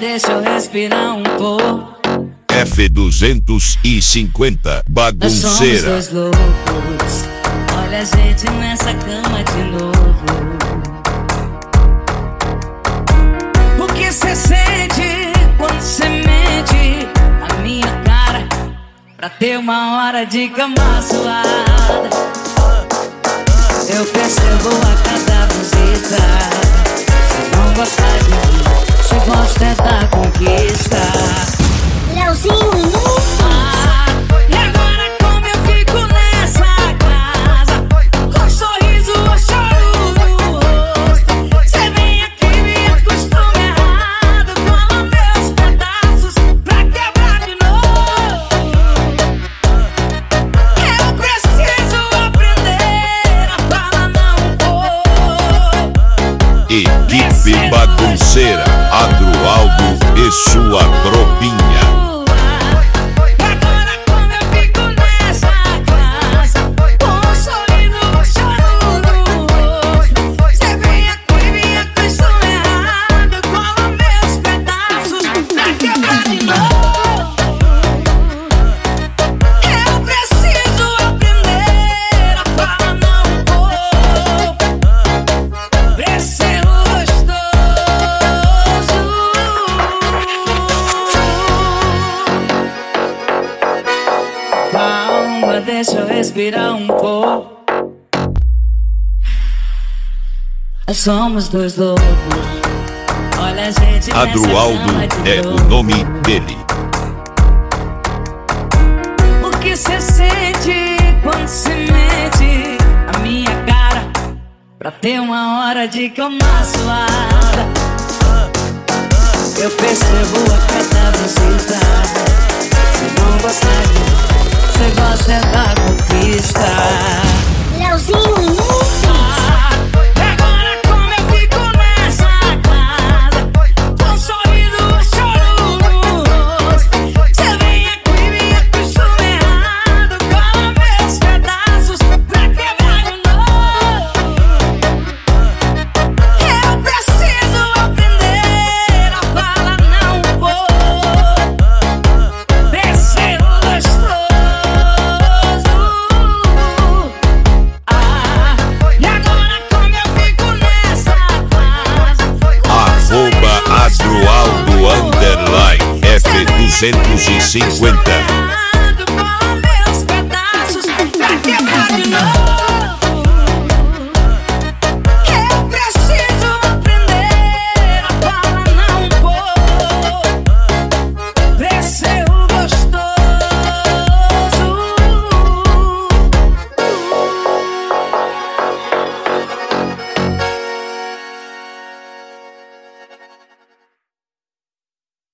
deixa eu respirar um pouco. F250 bagunceira. Nós somos dois loucos. Olha a gente nessa cama de novo. O que cê sente quando cê mente na minha cara pra ter uma hora de cama suada? Eu percebo a cada visita. Se não gostar de mim, se gosta é da conquista. Leozinho inútil. E agora como eu fico nessa casa, com sorriso ou choro no rosto? Cê vem aqui e me acostuma errado, cola meus pedaços pra quebrar de novo. Eu preciso aprender a falar não vou. Equipe bagunceira, Adroaldo e sua tropinha. Agora como eu fico nessa casa, com sorriso ou choro no rosto? Cê vem aqui e me acostuma errado, cola meus pedaços pra quebrar de novo. Eu preciso aprender a falar não vou pra ser gostoso. Calma, deixa eu respirar um pouco. Nós somos dois loucos. Olha a gente nessa Adroaldo cama de é o novo. nome dele. O que cê sente quando cê mente a minha cara pra ter uma hora de cama suada? Eu percebo a cada visita. Se não gostar de mim, cê gosta é da conquista. Leozinho inútil. E agora como eu fico nessa casa, com sorriso ou choro no rosto? Cê vem aqui e me acostuma errado, cola meus pedaços pra quebrar de novo. Eu preciso aprender a falar não vou pra ser gostoso. E agora como eu fico nessa casa, Arroba Adroaldo _F250.